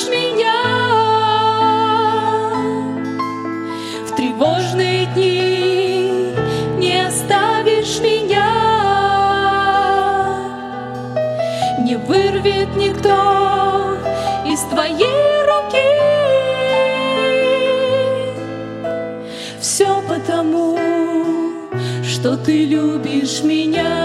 предашь меня. В тревожные дни не оставишь меня. Не вырвет никто из твоей руки. Все потому, что ты любишь меня.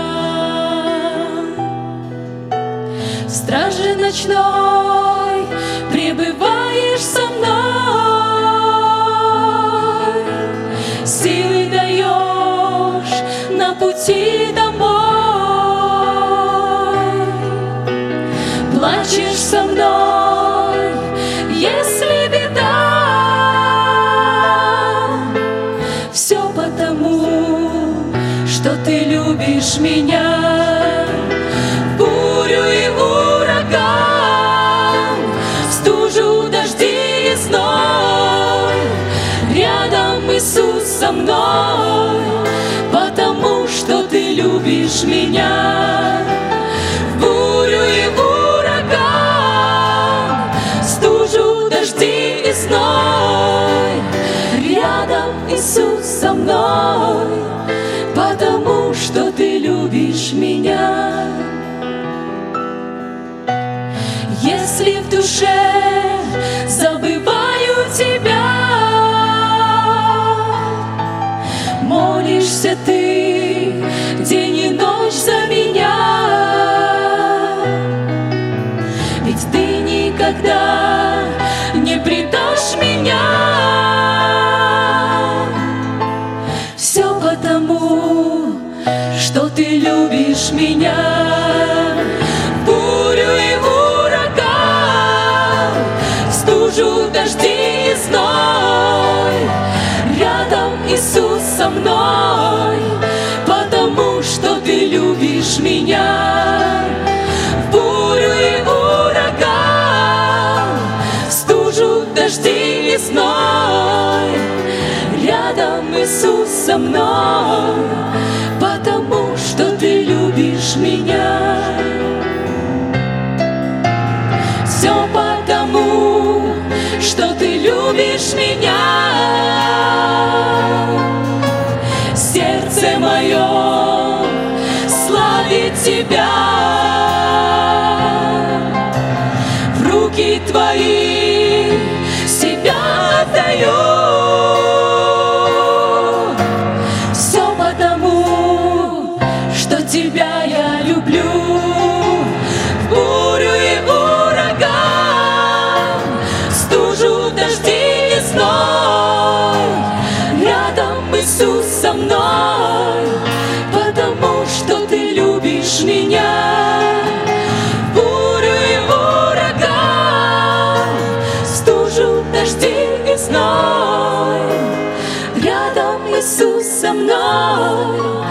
В страже ночной пребываешь со мной, силы даешь на пути домой. Плачешь со мной, если беда. Все потому, что ты любишь меня. В бурю и ураган, в стужу, дожди и зной, рядом Иисус со мной, потому что ты любишь меня. В бурю и ураган, в стужу, дожди и зной, рядом Иисус со мной, потому что ты любишь меня. Если в душе забываю тебя, молишься ты день и ночь за меня, ведь ты никогда не предашь меня. Все потому, что ты любишь меня. В бурю и ураган, в стужу, дожди и зной, рядом Иисус со мной, потому что ты любишь меня. В бурю и ураган, в стужу, дожди и зной, рядом Иисус со мной, потому что ты любишь меня. Все потому, что ты любишь меня. Сердце мое славит тебя. В руки твои себя отдаю. Тебя я люблю. В бурю и ураган, в стужу, дожди и зной, рядом Иисус со мной, потому что ты любишь меня. В бурю и ураган, в стужу, дожди и зной, рядом Иисус со мной,